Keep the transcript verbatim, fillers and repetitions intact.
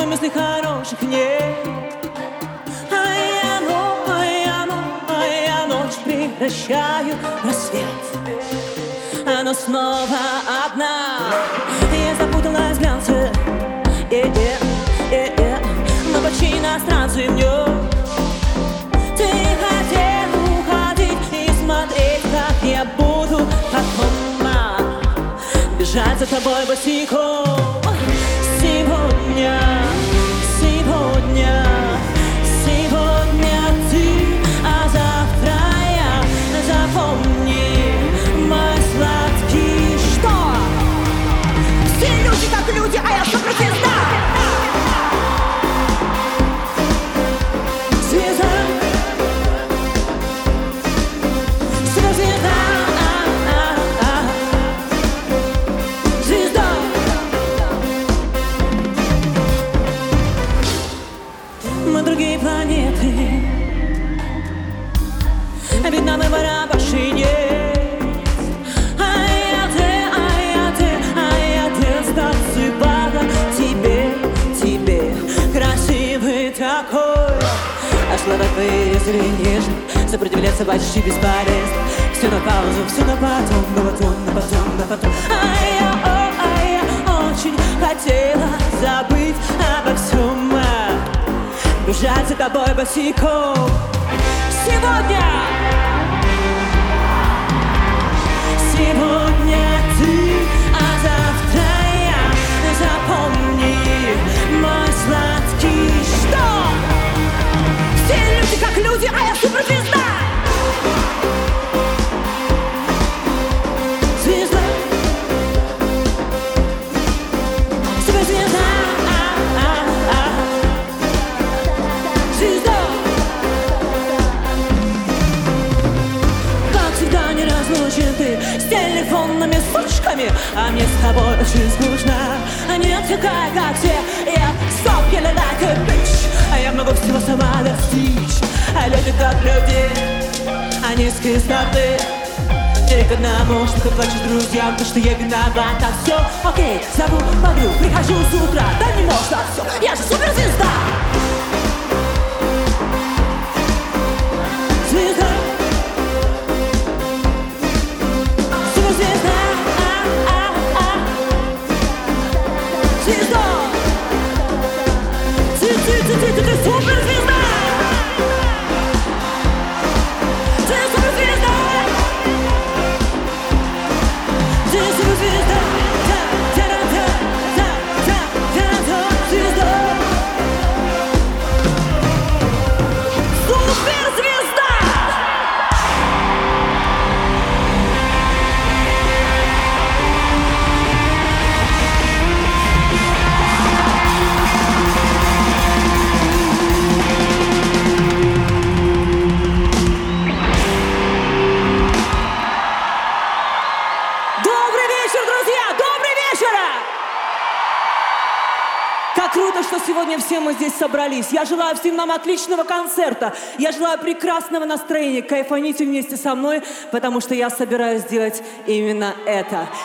мыслей хороших нет. А я, ну, а я, ну, а я ночь превращаю в рассвет. Она снова одна. Я запуталась в глянце. Yeah, yeah, yeah. Мы почти иностранцы в нем. Ты хотел уходить и смотреть, как я буду потом бежать за тобой босиком. Сегодня, сегодня, сегодня ты, а завтра я. Запомни, мой сладкий, что все люди как люди, а я суперзвезда. Звезда, суперзвезда, звезда. Мы другие планеты, ведь нам и вора больше нет. А я ты, а я ты, а я ты станцевала тебе, тебе. Красивый такой, а слова твои резали нежно. Сопротивляться почти бесполезно. Все на паузу, все на потом, на потом, на потом, на потом. А я, о, а я очень хотела забыть обо всем, бежать за тобой босиком. Сегодня, сегодня ты, а завтра я. Запомни, мой сладкий, что все люди как люди, а я суперзвезда. Звезда, суперзвезда, звезда. Как всегда неразлучен ты с телефонными сучками, а мне с тобой очень скучно. А нет такая, как все, я stop yelling like a bitch. А я могу всего сама достичь. А люди как люди, они с кислоты. Ты к одному, что ты плачешь друзьям, то, что я виновата. Все окей, зову подруг, прихожу с утра. Да не может все, я же суперзвезда. Звезда, суперзвезда, звезда. Ты, ты, ты, ты, ты, ты суперзвезда. Ты суперзвезда. Ты суперзвезда. Звезда. Суперзвезда. Добрый вечер, друзья! Добрый вечер! Как круто, что сегодня все мы здесь собрались. Я желаю всем нам отличного концерта. Я желаю прекрасного настроения. Кайфаните вместе со мной, потому что я собираюсь сделать именно это.